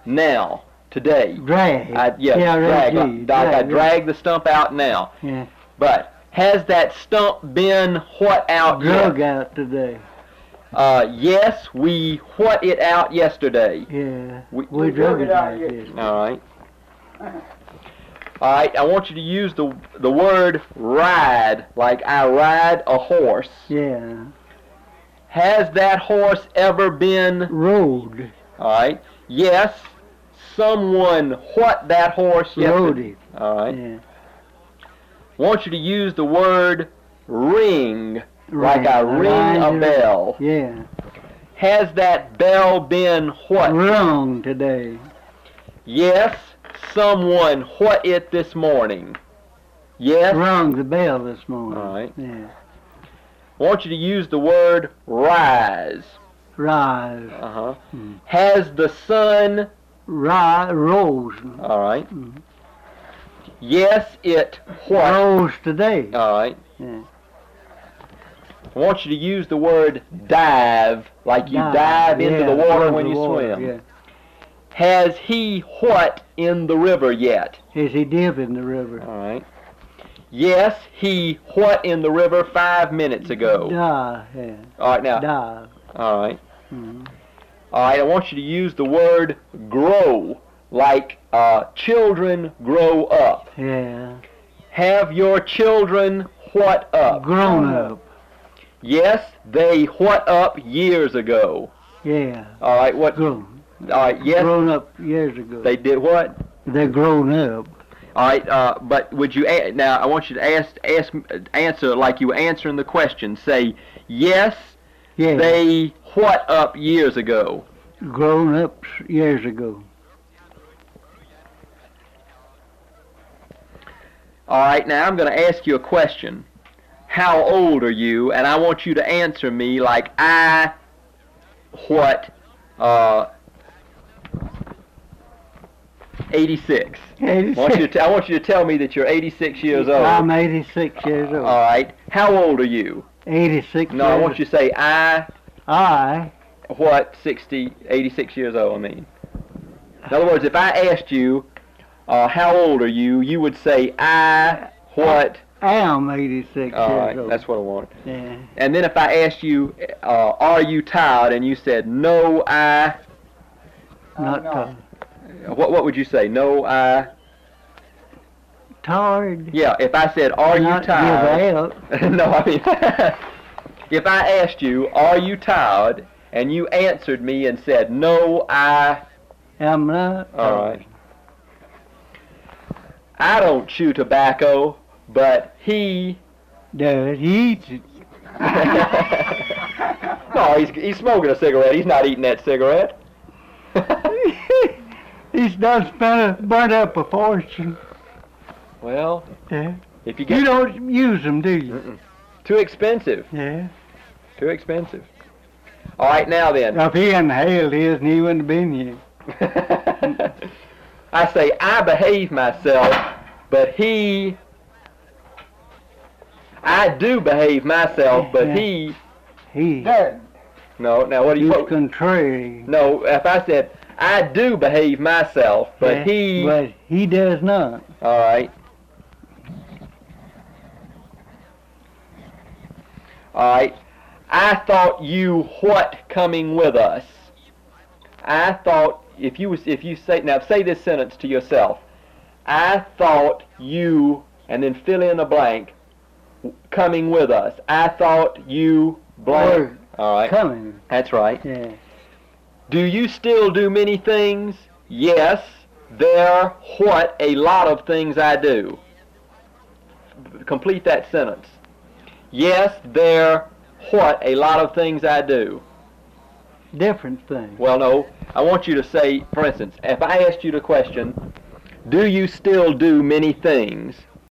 now, today. Drag. Drag. T-R-A-G. I drag the stump out now. Yeah. But has that stump been what out Drug yet? out today. Yes, we what it out yesterday. Yeah. We drug it out yes. yesterday. All right. All right, I want you to use the word ride, like I ride a horse. Yeah. Has that horse ever been... Rode. All right. Yes, someone what that horse Rode yesterday. it. All right. Yeah. Want you to use the word ring, like I ring a Ride it. bell. Yeah. Has that bell been what? Wrong today. Yes, someone what it this morning. Yes. Rung the bell this morning. All right. Yeah. Want you to use the word rise. Rise. Uh-huh. Hmm. Has the sun... Rose. All right. Hmm. Yes, it what? Rose today. All right. Yeah. I want you to use the word dive, like you dive into Yeah, the water into when the you water, swim. Yeah. Has he what in the river yet? Is he dip in the river? All right. Yes, he what in the river 5 minutes ago? Dive. Yeah. All right, now. Dive. All right. Hmm. All right, I want you to use the word grow, like children grow up. Yeah. Have your children what up? Grown up. Yes, they what up years ago. Yeah. All right, what? Grown. All right, yes, Grown up years ago. they did what? They're grown up. All right, but would you now? I want you to answer like you were answering the question. Say yes, Yeah. they what up years ago. Grown up years ago. All right, now I'm going to ask you a question. How old are you? And I want you to answer me like I what 86. 86. I want you to tell me that you're 86 years old. I'm 86 years old. All right. How old are you? 86 No, I years want you to say I what 86 years old, I mean. In other words, if I asked you, how old are you, you would say I what? am 86 All years right, old. that's what I want. Yeah. And then if I asked you, are you tired, and you said, no, I, Not no. tired. what would you say? No, I, Tired. yeah, if I said, are you Not tired? give out. No, I mean, if I asked you, are you tired, and you answered me and said, no, I, I'm not. all right. I don't chew tobacco, but he... Does he eats it? No, he's smoking a cigarette. He's not eating that cigarette. He's done burnt up a fortune. Well, Yeah. if you get... You don't use them, do you? Mm-mm. Too expensive. Yeah. Too expensive. All right, now then. If he inhaled his, and he wouldn't have been here. I say, I behave myself, but he... I do behave myself, but he... He. Dead. No, now what do He's you... contrary. No, if I said, I do behave myself, but Yeah, he... But he does not. All right. All right. I thought you what coming with us? I thought if you say now say this sentence to yourself. I thought you and then fill in a blank coming with us. I thought you blank. Or All right. coming. That's right. Yeah. Do you still do many things? Yes. There what a lot of things I do. Complete that sentence. Yes, there what a lot of things I do. Different thing. Well, no. I want you to say, for instance, if I asked you the question, do you still do many things?